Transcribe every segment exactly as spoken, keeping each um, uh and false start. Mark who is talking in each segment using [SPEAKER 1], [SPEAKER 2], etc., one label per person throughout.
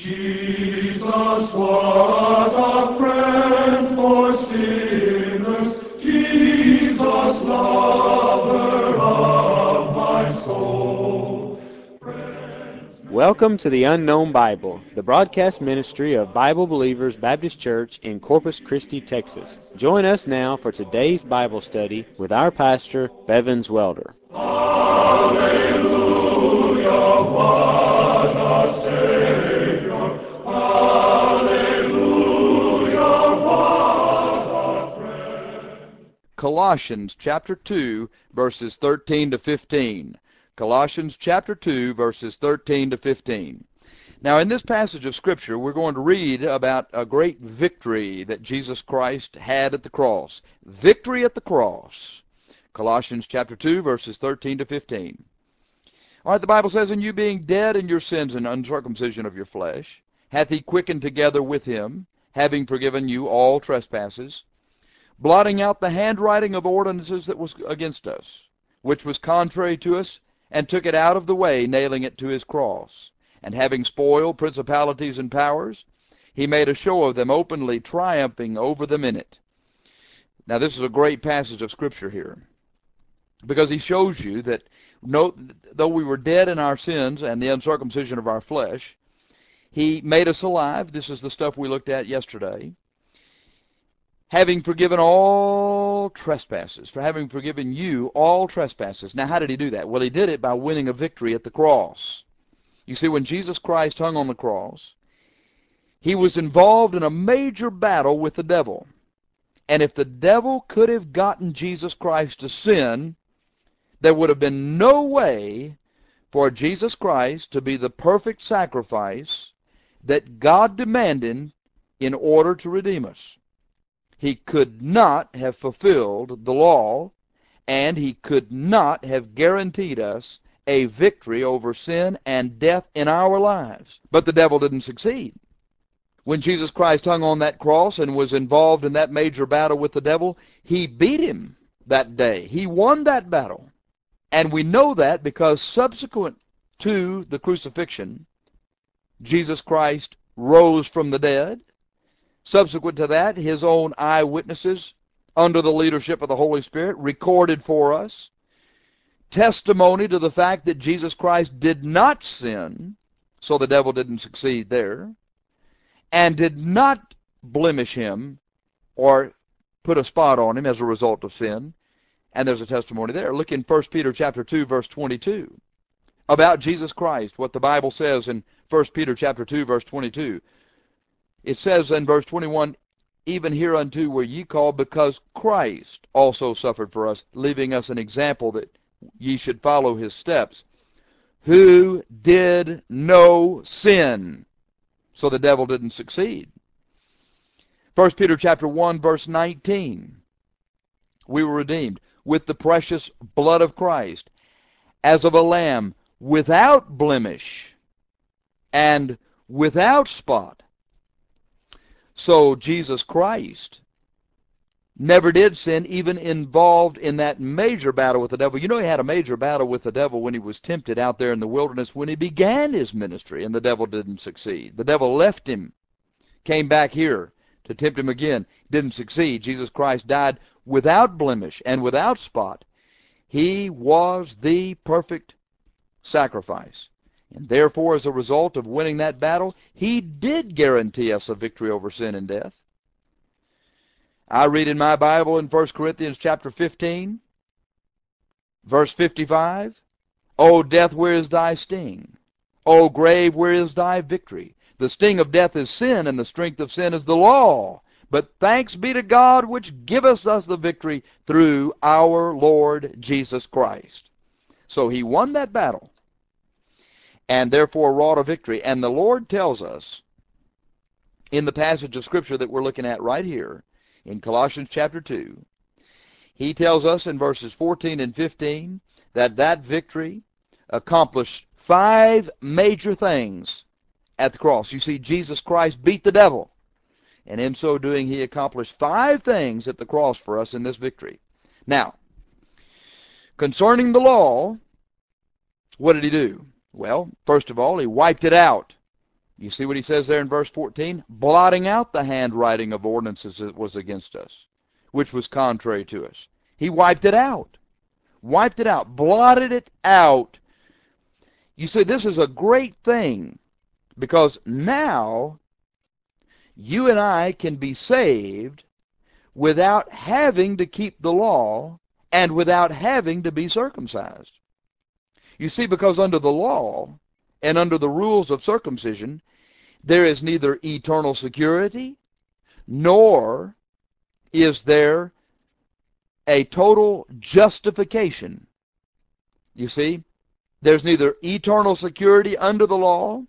[SPEAKER 1] Jesus, what a friend for sinners, Jesus, lover of my soul.
[SPEAKER 2] Welcome to the Unknown Bible, the broadcast ministry of Bible Believers Baptist Church in Corpus Christi, Texas. Join us now for today's Bible study with our pastor, Bevins Welder.
[SPEAKER 1] Hallelujah, what a Savior. Hallelujah, what a friend.
[SPEAKER 3] Colossians chapter two, verses thirteen to fifteen. Colossians chapter two, verses thirteen to fifteen. Now, in this passage of Scripture, we're going to read about a great victory that Jesus Christ had at the cross. Victory at the cross. Colossians chapter two, verses thirteen to fifteen. All right, the Bible says, "And you being dead in your sins and uncircumcision of your flesh, hath he quickened together with him, having forgiven you all trespasses, blotting out the handwriting of ordinances that was against us, which was contrary to us, and took it out of the way, nailing it to his cross. And having spoiled principalities and powers, he made a show of them openly, triumphing over them in it." Now, this is a great passage of Scripture here, because he shows you that no, though we were dead in our sins and the uncircumcision of our flesh, he made us alive. This is the stuff we looked at yesterday. Having forgiven all trespasses, for having forgiven you all trespasses. Now, how did he do that? Well, he did it by winning a victory at the cross. You see, when Jesus Christ hung on the cross, he was involved in a major battle with the devil. And if the devil could have gotten Jesus Christ to sin, there would have been no way for Jesus Christ to be the perfect sacrifice that God demanded in order to redeem us. He could not have fulfilled the law, and he could not have guaranteed us a victory over sin and death in our lives. But the devil didn't succeed. When Jesus Christ hung on that cross and was involved in that major battle with the devil, he beat him that day. He won that battle. And we know that because subsequent to the crucifixion, Jesus Christ rose from the dead. Subsequent to that, his own eyewitnesses, under the leadership of the Holy Spirit, recorded for us testimony to the fact that Jesus Christ did not sin, so the devil didn't succeed there, and did not blemish him or put a spot on him as a result of sin. And there's a testimony there. Look in First Peter chapter two, verse twenty-two, about Jesus Christ, what the Bible says in First Peter chapter two, verse twenty-two. It says in verse twenty-one, "Even hereunto were ye called, because Christ also suffered for us, leaving us an example that ye should follow his steps, who did no sin." So the devil didn't succeed. First Peter chapter one, verse nineteen. We were redeemed with the precious blood of Christ, as of a lamb, without blemish and without spot. So Jesus Christ never did sin, even involved in that major battle with the devil. You know, he had a major battle with the devil when he was tempted out there in the wilderness when he began his ministry, and the devil didn't succeed. The devil left him, came back here to tempt him again, didn't succeed. Jesus Christ died without blemish and without spot. He was the perfect sacrifice. And therefore, as a result of winning that battle, he did guarantee us a victory over sin and death. I read in my Bible in First Corinthians chapter fifteen, verse fifty-five, "O death, where is thy sting? O grave, where is thy victory? The sting of death is sin, and the strength of sin is the law. But thanks be to God, which giveth us the victory through our Lord Jesus Christ." So he won that battle, and therefore wrought a victory. And the Lord tells us in the passage of Scripture that we're looking at right here, in Colossians chapter two, he tells us in verses fourteen and fifteen that that victory accomplished five major things at the cross. You see, Jesus Christ beat the devil, and in so doing, he accomplished five things at the cross for us in this victory. Now, concerning the law, what did he do? Well, first of all, he wiped it out. You see what he says there in verse fourteen? Blotting out the handwriting of ordinances that was against us, which was contrary to us. He wiped it out. Wiped it out. Blotted it out. You see, this is a great thing, because now you and I can be saved without having to keep the law and without having to be circumcised. You see, because under the law and under the rules of circumcision, there is neither eternal security, nor is there a total justification. You see, there's neither eternal security under the law,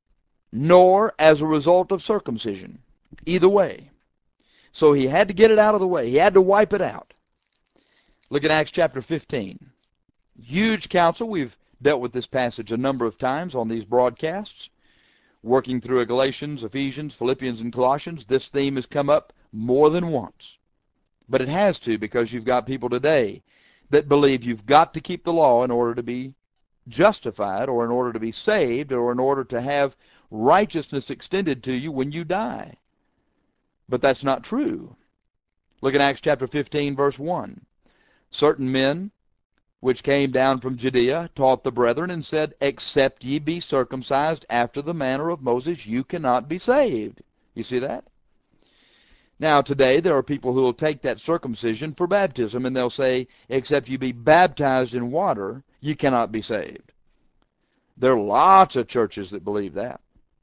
[SPEAKER 3] nor as a result of circumcision. Either way. So he had to get it out of the way. He had to wipe it out. Look at Acts chapter fifteen. Huge counsel. We've dealt with this passage a number of times on these broadcasts. Working through Galatians, Ephesians, Philippians, and Colossians, this theme has come up more than once. But it has to, because you've got people today that believe you've got to keep the law in order to be justified, or in order to be saved, or in order to have righteousness extended to you when you die. But that's not true. Look at Acts chapter fifteen, verse one. Certain men which came down from Judea taught the brethren and said, except ye be circumcised after the manner of Moses, you cannot be saved. You see that? Now today there are people who will take that circumcision for baptism, and they'll say, except you be baptized in water, you cannot be saved. There are lots of churches that believe that.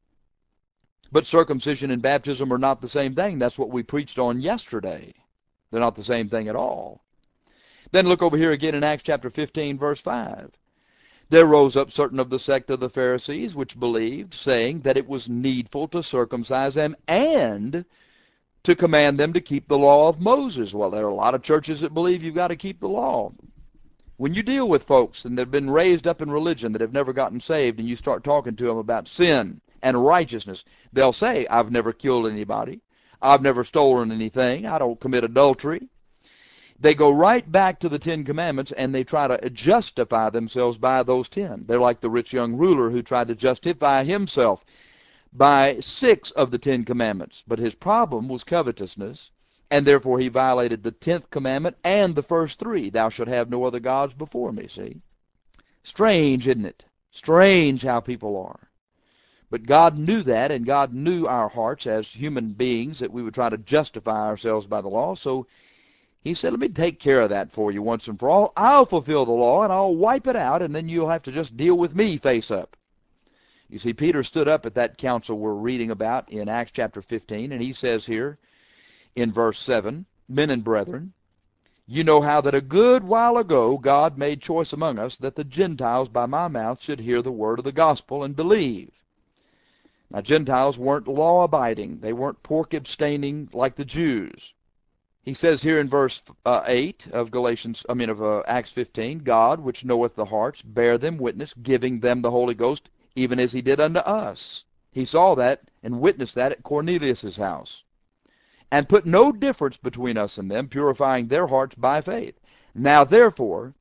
[SPEAKER 3] But circumcision and baptism are not the same thing. That's what we preached on yesterday. They're not the same thing at all. Then look over here again in Acts chapter fifteen, verse five. There rose up certain of the sect of the Pharisees which believed, saying that it was needful to circumcise them and to command them to keep the law of Moses. Well, there are a lot of churches that believe you've got to keep the law. When you deal with folks and they've been raised up in religion that have never gotten saved, and you start talking to them about sin and righteousness, they'll say, I've never killed anybody. I've never stolen anything. I don't commit adultery. They go right back to the Ten Commandments, and they try to justify themselves by those ten. They're like the rich young ruler who tried to justify himself by six of the Ten Commandments. But his problem was covetousness, and therefore he violated the tenth commandment and the first three. Thou shalt have no other gods before me, see? Strange, isn't it? Strange how people are. But God knew that, and God knew our hearts as human beings, that we would try to justify ourselves by the law. So he said, let me take care of that for you once and for all. I'll fulfill the law, and I'll wipe it out, and then you'll have to just deal with me face up. You see, Peter stood up at that council we're reading about in Acts chapter fifteen, and he says here in verse seven, men and brethren, you know how that a good while ago God made choice among us that the Gentiles by my mouth should hear the word of the gospel and believe. Now, Gentiles weren't law-abiding. They weren't pork-abstaining like the Jews. He says here in verse uh, eight of Galatians, I mean of uh, Acts fifteen, God, which knoweth the hearts, bear them witness, giving them the Holy Ghost, even as he did unto us. He saw that and witnessed that at Cornelius' house, and put no difference between us and them, purifying their hearts by faith. Now therefore,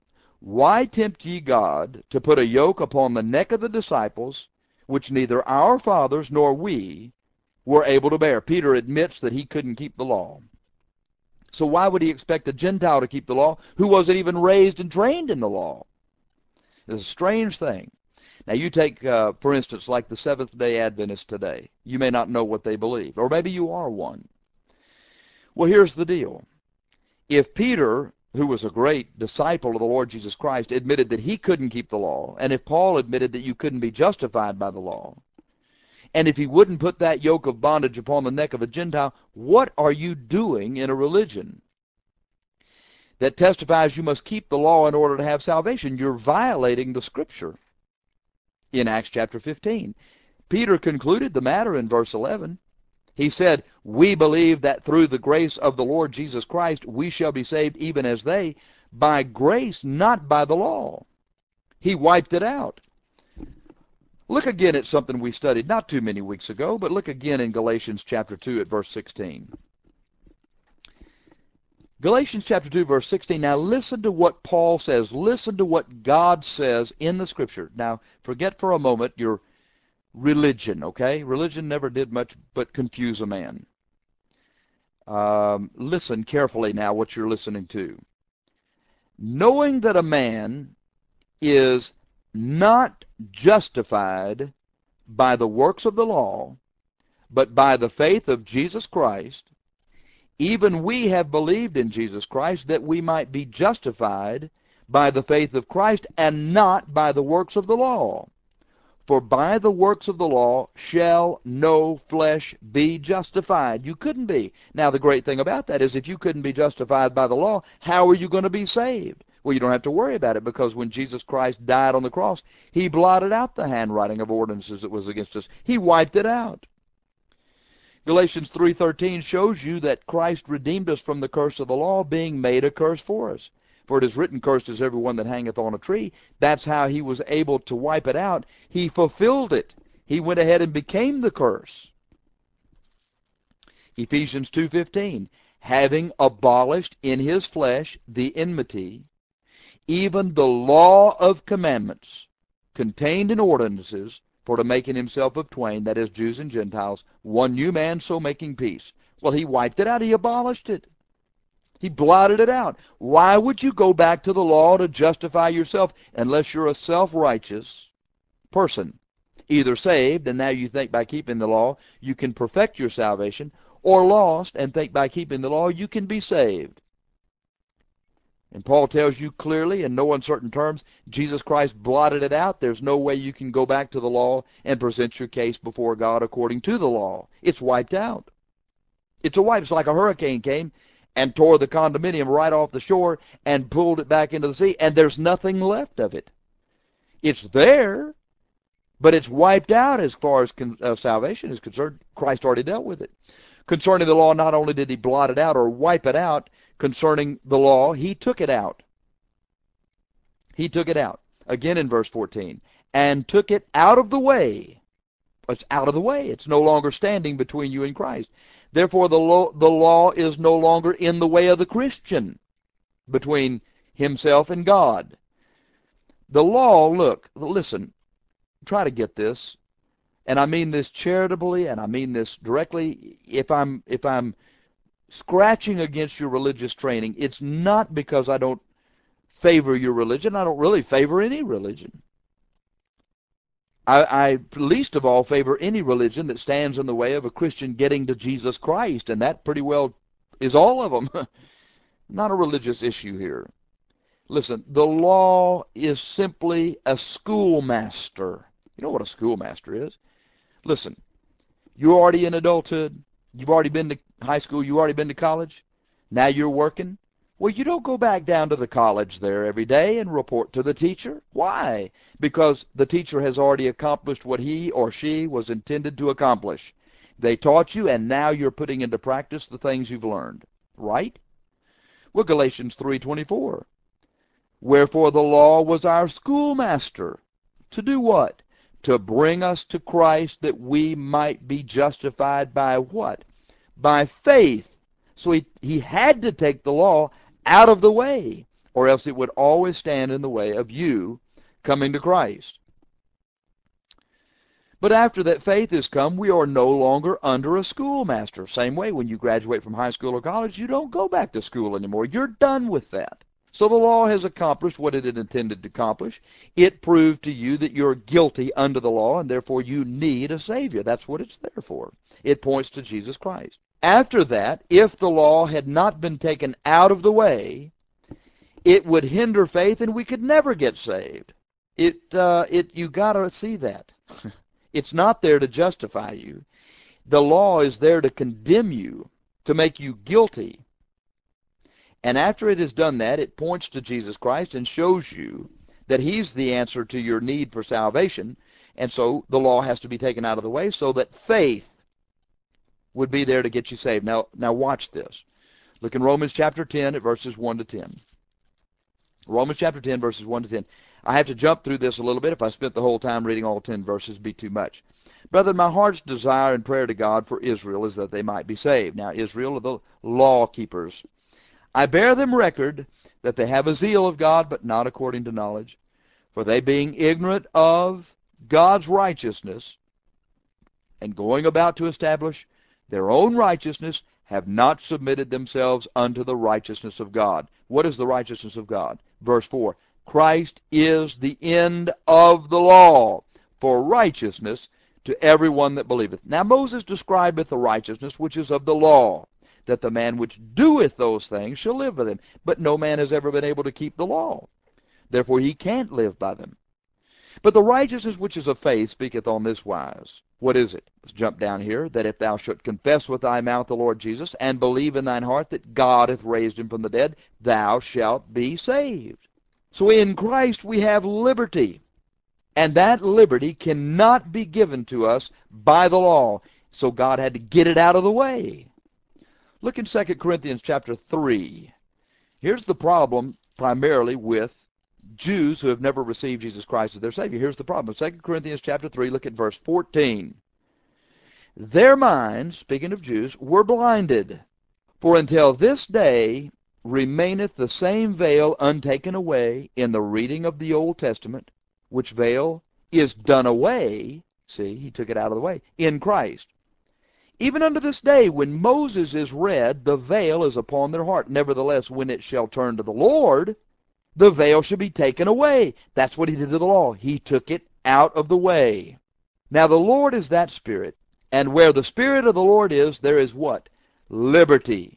[SPEAKER 3] why tempt ye God to put a yoke upon the neck of the disciples, which neither our fathers nor we were able to bear? Peter admits that he couldn't keep the law. So why would he expect a Gentile to keep the law who wasn't even raised and trained in the law? It's a strange thing. Now you take, uh, for instance, like the Seventh-day Adventists today. You may not know what they believe, or maybe you are one. Well, here's the deal. If Peter, who was a great disciple of the Lord Jesus Christ, admitted that he couldn't keep the law, and if Paul admitted that you couldn't be justified by the law, and if he wouldn't put that yoke of bondage upon the neck of a Gentile, what are you doing in a religion that testifies you must keep the law in order to have salvation? You're violating the Scripture in Acts chapter fifteen. Peter concluded the matter in verse eleven. He said, we believe that through the grace of the Lord Jesus Christ we shall be saved even as they, by grace, not by the law. He wiped it out. Look again at something we studied not too many weeks ago, but look again in Galatians chapter two at verse sixteen. Galatians chapter two, verse sixteen. Now listen to what Paul says. Listen to what God says in the Scripture. Now, forget for a moment your religion, okay? Religion never did much but confuse a man. Um, listen carefully now what you're listening to. Knowing that a man is not justified by the works of the law, but by the faith of Jesus Christ, even we have believed in Jesus Christ that we might be justified by the faith of Christ and not by the works of the law. For by the works of the law shall no flesh be justified. You couldn't be. Now, the great thing about that is if you couldn't be justified by the law, how are you going to be saved? Well, you don't have to worry about it, because when Jesus Christ died on the cross, he blotted out the handwriting of ordinances that was against us. He wiped it out. Galatians three thirteen shows you that Christ redeemed us from the curse of the law, being made a curse for us. For it is written, cursed is everyone that hangeth on a tree. That's how he was able to wipe it out. He fulfilled it. He went ahead and became the curse. Ephesians two fifteen, having abolished in his flesh the enmity, even the law of commandments contained in ordinances, for to make in himself of twain, that is, Jews and Gentiles, one new man, so making peace. Well, he wiped it out. He abolished it. He blotted it out. Why would you go back to the law to justify yourself unless you're a self-righteous person, either saved and now you think by keeping the law you can perfect your salvation, or lost and think by keeping the law you can be saved? And Paul tells you clearly in no uncertain terms, Jesus Christ blotted it out. There's no way you can go back to the law and present your case before God according to the law. It's wiped out. It's a wipe. It's like a hurricane came and tore the condominium right off the shore and pulled it back into the sea, and there's nothing left of it. It's there, but it's wiped out as far as con uh, salvation is concerned. Christ already dealt with it. Concerning the law, not only did he blot it out or wipe it out, concerning the law, he took it out. He took it out. Again in verse fourteen, and took it out of the way. It's out of the way. It's no longer standing between you and Christ. Therefore, the law, the law is no longer in the way of the Christian between himself and God. The law, look, listen, try to get this, and I mean this charitably, and I mean this directly. If I'm, if I'm scratching against your religious training, it's not because I don't favor your religion. I don't really favor any religion. I, I least of all favor any religion that stands in the way of a Christian getting to Jesus Christ, and that pretty well is all of them. Not a religious issue here. Listen, the law is simply a schoolmaster. You know what a schoolmaster is? Listen, you're already in adulthood. You've already been to high school. You've already been to college. Now you're working. Well, you don't go back down to the college there every day and report to the teacher. Why? Because the teacher has already accomplished what he or she was intended to accomplish. They taught you, and now you're putting into practice the things you've learned. Right? Well, Galatians three twenty-four. Wherefore the law was our schoolmaster. To do what? To bring us to Christ, that we might be justified by what? By faith. So he, he had to take the law out of the way, or else it would always stand in the way of you coming to Christ. But after that faith has come, we are no longer under a schoolmaster. Same way, when you graduate from high school or college, you don't go back to school anymore. You're done with that. So the law has accomplished what it had intended to accomplish. It proved to you that you're guilty under the law, and therefore you need a Savior. That's what it's there for. It points to Jesus Christ. After that, if the law had not been taken out of the way, it would hinder faith, and we could never get saved. It, uh, it, you got to see that. It's not there to justify you. The law is there to condemn you, to make you guilty. And after it has done that, it points to Jesus Christ and shows you that he's the answer to your need for salvation. And so the law has to be taken out of the way so that faith would be there to get you saved. Now, now watch this. Look in Romans chapter ten at verses one to ten. Romans chapter ten, verses one to ten. I have to jump through this a little bit. If I spent the whole time reading all ten verses, it'd be too much. Brethren, my heart's desire and prayer to God for Israel is that they might be saved. Now, Israel are the law keepers. I bear them record that they have a zeal of God, but not according to knowledge. For they, being ignorant of God's righteousness, and going about to establish their own righteousness, have not submitted themselves unto the righteousness of God. What is the righteousness of God? Verse four, Christ is the end of the law for righteousness to everyone that believeth. Now Moses describeth the righteousness which is of the law, that the man which doeth those things shall live by them. But no man has ever been able to keep the law. Therefore he can't live by them. But the righteousness which is of faith speaketh on this wise. What is it? Let's jump down here. That if thou shalt confess with thy mouth the Lord Jesus, and believe in thine heart that God hath raised him from the dead, thou shalt be saved. So in Christ we have liberty. And that liberty cannot be given to us by the law. So God had to get it out of the way. Look in Second Corinthians chapter three. Here's the problem primarily with Jews who have never received Jesus Christ as their Savior. Here's the problem. Second Corinthians chapter three, look at verse fourteen. Their minds, speaking of Jews, were blinded. For until this day remaineth the same veil untaken away in the reading of the Old Testament, which veil is done away. See, he took it out of the way, in Christ. Even unto this day, when Moses is read, the veil is upon their heart. Nevertheless, when it shall turn to the Lord, the veil shall be taken away. That's what he did to the law. He took it out of the way. Now the Lord is that Spirit, and where the Spirit of the Lord is, there is what? Liberty.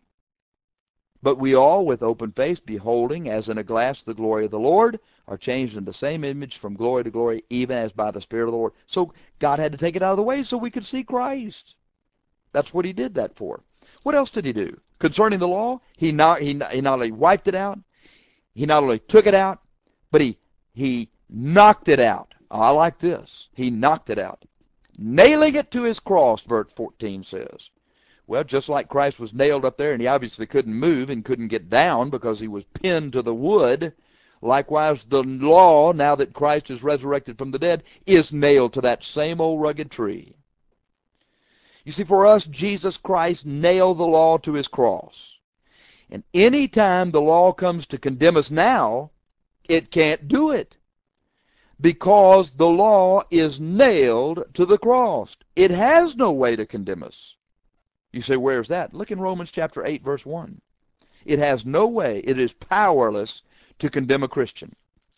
[SPEAKER 3] But we all, with open face, beholding as in a glass the glory of the Lord, are changed in the same image from glory to glory, even as by the Spirit of the Lord. So God had to take it out of the way so we could see Christ. That's what he did that for. What else did he do? Concerning the law, he not, he, he not only wiped it out, he not only took it out, but he, he knocked it out. Oh, I like this. He knocked it out. Nailing it to his cross, verse fourteen says. Well, just like Christ was nailed up there, and he obviously couldn't move and couldn't get down because he was pinned to the wood, likewise the law, now that Christ is resurrected from the dead, is nailed to that same old rugged tree. You see, for us, Jesus Christ nailed the law to his cross. And any time the law comes to condemn us now, it can't do it. Because the law is nailed to the cross. It has no way to condemn us. You say, where's that? Look in Romans chapter eight, verse one. It has no way, it is powerless to condemn a Christian.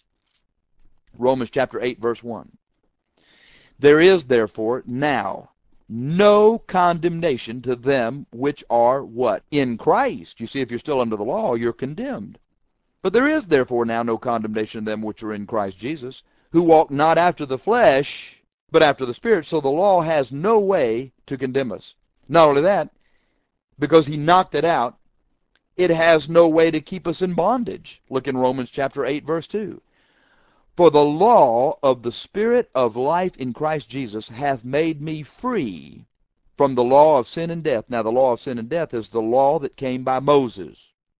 [SPEAKER 3] Romans chapter eight, verse one. There is therefore now no condemnation to them which are what? In Christ. You see, if you're still under the law, you're condemned. But there is therefore now no condemnation to them which are in Christ Jesus, who walk not after the flesh, but after the Spirit. So the law has no way to condemn us. Not only that, because he knocked it out, it has no way to keep us in bondage. Look in Romans chapter eight, verse two. For the law of the Spirit of life in Christ Jesus hath made me free from the law of sin and death. Now the law of sin and death is the law that came by Moses.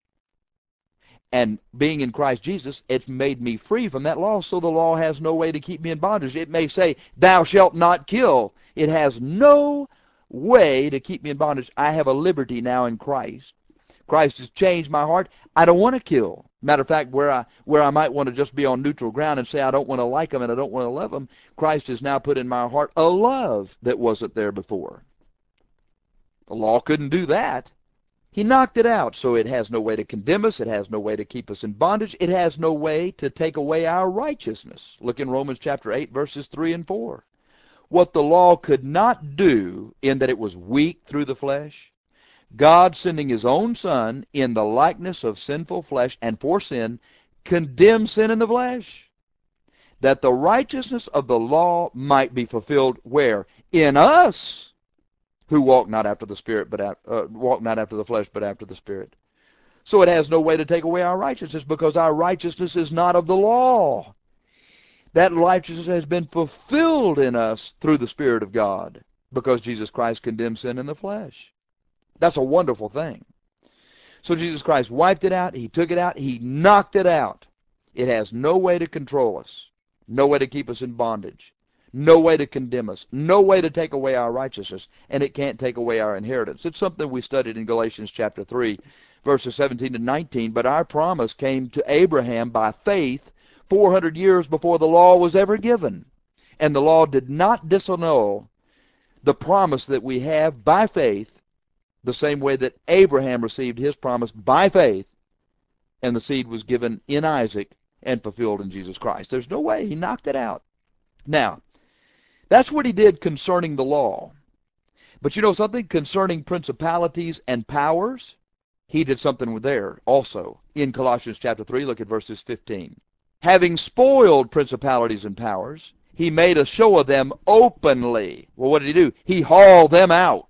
[SPEAKER 3] And being in Christ Jesus, it's made me free from that law, so the law has no way to keep me in bondage. It may say, thou shalt not kill. It has no way to keep me in bondage. I have a liberty now in Christ. Christ has changed my heart. I don't want to kill. Matter of fact, where I where I might want to just be on neutral ground and say I don't want to like them and I don't want to love them, Christ has now put in my heart a love that wasn't there before. The law couldn't do that. He knocked it out, so it has no way to condemn us. It has no way to keep us in bondage. It has no way to take away our righteousness. Look in Romans chapter eight, verses three and four. What the law could not do, in that it was weak through the flesh, God, sending his own Son in the likeness of sinful flesh, and for sin, condemned sin in the flesh, that the righteousness of the law might be fulfilled where? In us, who walk not after the Spirit, but uh, walk not after the flesh, but after the Spirit. So it has no way to take away our righteousness, because our righteousness is not of the law. That righteousness has been fulfilled in us through the Spirit of God, because Jesus Christ condemned sin in the flesh. That's a wonderful thing. So Jesus Christ wiped it out. He took it out. He knocked it out. It has no way to control us, no way to keep us in bondage, no way to condemn us, no way to take away our righteousness, and it can't take away our inheritance. It's something we studied in Galatians chapter three, verses seventeen to nineteen. But our promise came to Abraham by faith four hundred years before the law was ever given. And the law did not disannul the promise that we have by faith, the same way that Abraham received his promise by faith, and the seed was given in Isaac and fulfilled in Jesus Christ. There's no way. He knocked it out. Now, that's what he did concerning the law. But you know something? Concerning principalities and powers, he did something there also. In Colossians chapter three, look at verses fifteen. Having spoiled principalities and powers, he made a show of them openly. Well, what did he do? He hauled them out.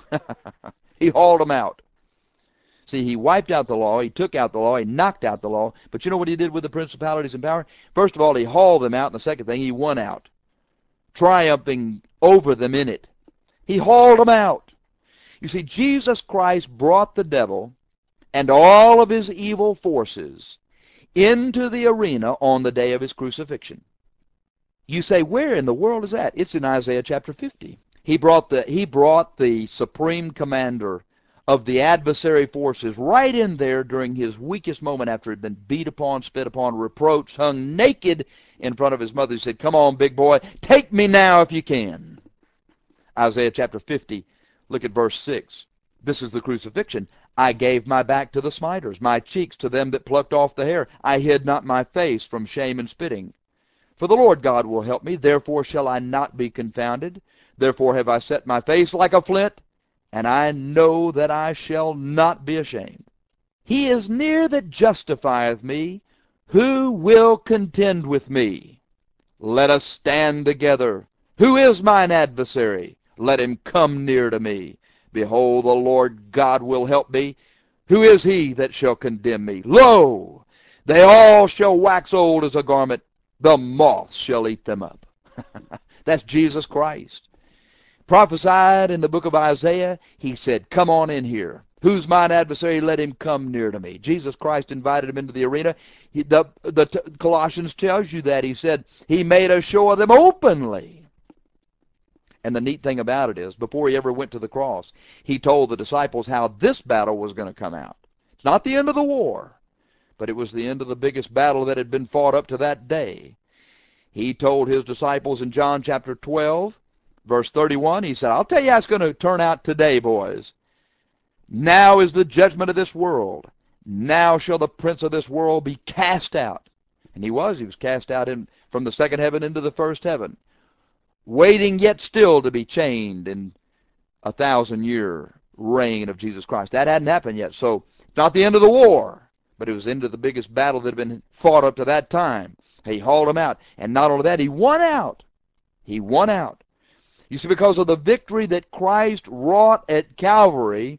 [SPEAKER 3] He hauled them out. See, he wiped out the law, he took out the law, he knocked out the law. But you know what he did with the principalities and power? First of all, he hauled them out, and the second thing, he won out, triumphing over them in it. He hauled them out. You see, Jesus Christ brought the devil and all of his evil forces into the arena on the day of his crucifixion. You say, where in the world is that? It's in Isaiah chapter fifty. He brought the, he brought the supreme commander of the adversary forces right in there during his weakest moment after he'd been beat upon, spit upon, reproached, hung naked in front of his mother. He said, come on, big boy, take me now if you can. Isaiah chapter fifty, look at verse six. This is the crucifixion. I gave my back to the smiters, my cheeks to them that plucked off the hair. I hid not my face from shame and spitting. For the Lord God will help me, therefore shall I not be confounded. Therefore have I set my face like a flint, and I know that I shall not be ashamed. He is near that justifieth me. Who will contend with me? Let us stand together. Who is mine adversary? Let him come near to me. Behold, the Lord God will help me. Who is he that shall condemn me? Lo, they all shall wax old as a garment. The moths shall eat them up. That's Jesus Christ. Prophesied in the book of Isaiah, he said, come on in here. Who's mine adversary? Let him come near to me. Jesus Christ invited him into the arena. He, the, the Colossians tells you that. He said he made a show of them openly. And the neat thing about it is, before he ever went to the cross, he told the disciples how this battle was going to come out. It's not the end of the war, but it was the end of the biggest battle that had been fought up to that day. He told his disciples in John chapter twelve, verse thirty-one, he said, I'll tell you how it's going to turn out today, boys. Now is the judgment of this world. Now shall the prince of this world be cast out. And he was. He was cast out in, from the second heaven into the first heaven, waiting yet still to be chained in a thousand-year reign of Jesus Christ. That hadn't happened yet, so it's not the end of the war, but it was into the biggest battle that had been fought up to that time. He hauled him out, and not only that, he won out. He won out. You see, because of the victory that Christ wrought at Calvary,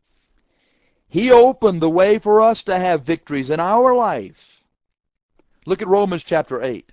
[SPEAKER 3] he opened the way for us to have victories in our life. Look at Romans chapter eight.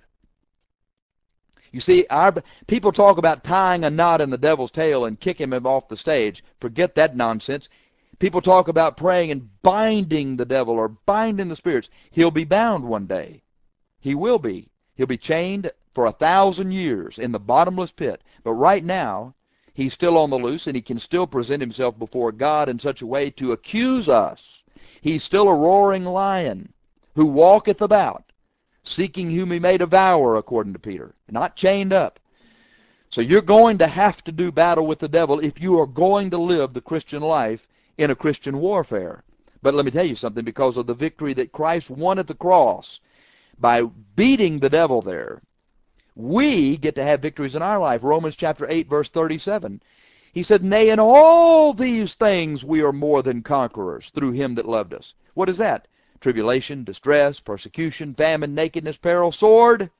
[SPEAKER 3] You see, our people talk about tying a knot in the devil's tail and kicking him off the stage. Forget that nonsense. People talk about praying and binding the devil or binding the spirits. He'll be bound one day. He will be. He'll be chained for a thousand years in the bottomless pit. But right now, he's still on the loose, and he can still present himself before God in such a way to accuse us. He's still a roaring lion who walketh about, seeking whom he may devour, according to Peter, not chained up. So you're going to have to do battle with the devil if you are going to live the Christian life in a Christian warfare. But let me tell you something, because of the victory that Christ won at the cross, by beating the devil there, we get to have victories in our life. Romans chapter eight, verse thirty-seven. He said, nay, in all these things we are more than conquerors through him that loved us. What is that? Tribulation, distress, persecution, famine, nakedness, peril, sword.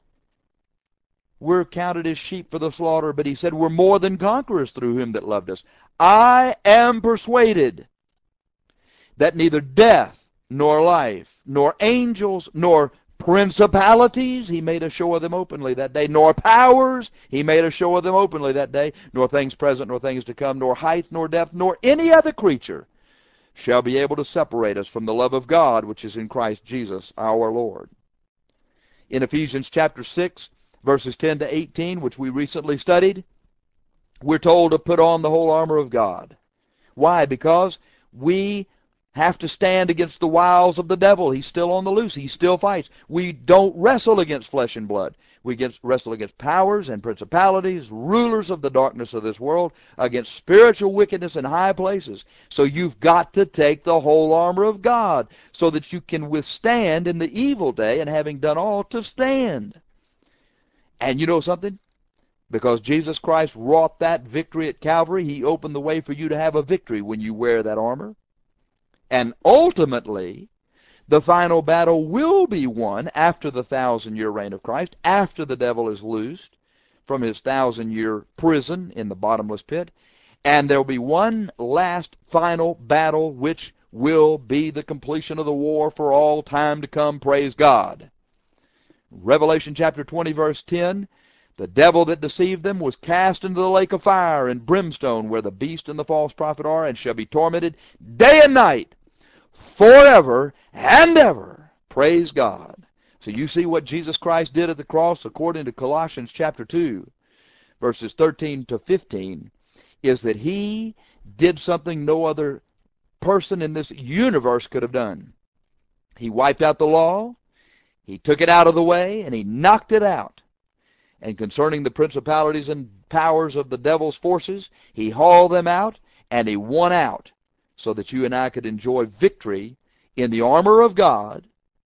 [SPEAKER 3] We're counted as sheep for the slaughter, but he said we're more than conquerors through him that loved us. I am persuaded that neither death, nor life, nor angels, nor principalities, he made a show of them openly that day, nor powers, he made a show of them openly that day, nor things present, nor things to come, nor height, nor depth, nor any other creature shall be able to separate us from the love of God which is in Christ Jesus our Lord. In Ephesians chapter six, verses ten to eighteen, which we recently studied, we're told to put on the whole armor of God. Why? Because we have to stand against the wiles of the devil. He's still on the loose. He still fights. We don't wrestle against flesh and blood. We get, wrestle against powers and principalities, rulers of the darkness of this world, against spiritual wickedness in high places. So you've got to take the whole armor of God so that you can withstand in the evil day, and having done all, to stand. And you know something? Because Jesus Christ wrought that victory at Calvary, he opened the way for you to have a victory when you wear that armor. And ultimately, the final battle will be won after the thousand-year reign of Christ, after the devil is loosed from his thousand-year prison in the bottomless pit. And there will be one last final battle, which will be the completion of the war for all time to come. Praise God. Revelation chapter twenty, verse ten, the devil that deceived them was cast into the lake of fire and brimstone, where the beast and the false prophet are, and shall be tormented day and night forever and ever. Praise God. So you see what Jesus Christ did at the cross, according to Colossians chapter two, verses thirteen to fifteen, is that he did something no other person in this universe could have done. He wiped out the law, he took it out of the way, and he knocked it out. And concerning the principalities and powers of the devil's forces, he hauled them out, and he won out, so that you and I could enjoy victory in the armor of God,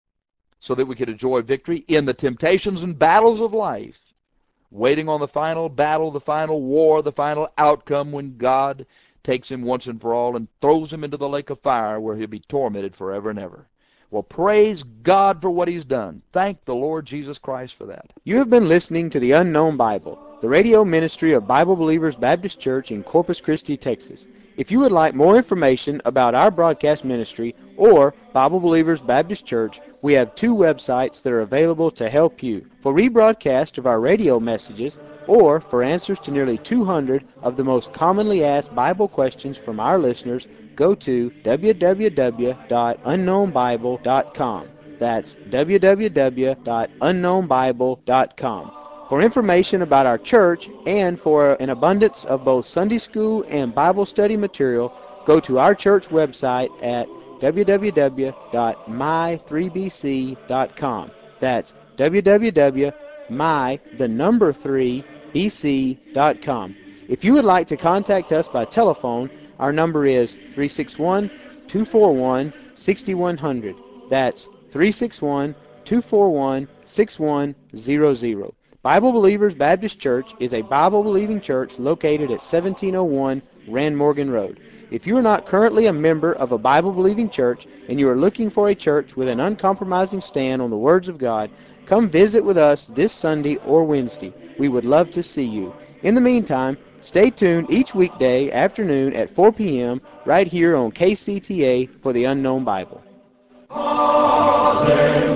[SPEAKER 3] so that we could enjoy victory in the temptations and battles of life, waiting on the final battle, the final war, the final outcome, when God takes him once and for all and throws him into the lake of fire, where he'll be tormented forever and ever. Well, praise God for what he's done. Thank the Lord Jesus Christ for that.
[SPEAKER 2] You have been listening to the Unknown Bible, the radio ministry of Bible Believers Baptist Church in Corpus Christi, Texas. If you would like more information about our broadcast ministry or Bible Believers Baptist Church, we have two websites that are available to help you. For rebroadcast of our radio messages, or for answers to nearly two hundred of the most commonly asked Bible questions from our listeners, go to w w w dot unknown bible dot com. That's w w w dot unknown bible dot com. For information about our church and for an abundance of both Sunday school and Bible study material, go to our church website at w w w dot my three b c dot com. That's w w w dot my, the number three, b c dot com. If you would like to contact us by telephone, our number is three six one, two four one, six one zero zero. That's three six one, two four one, six one zero zero. Bible Believers Baptist Church is a Bible-believing church located at seventeen oh one Rand Morgan Road. If you are not currently a member of a Bible-believing church and you are looking for a church with an uncompromising stand on the words of God, come visit with us this Sunday or Wednesday. We would love to see you. In the meantime, stay tuned each weekday afternoon at four p m right here on K C T A for the Unknown Bible.
[SPEAKER 1] Hallelujah.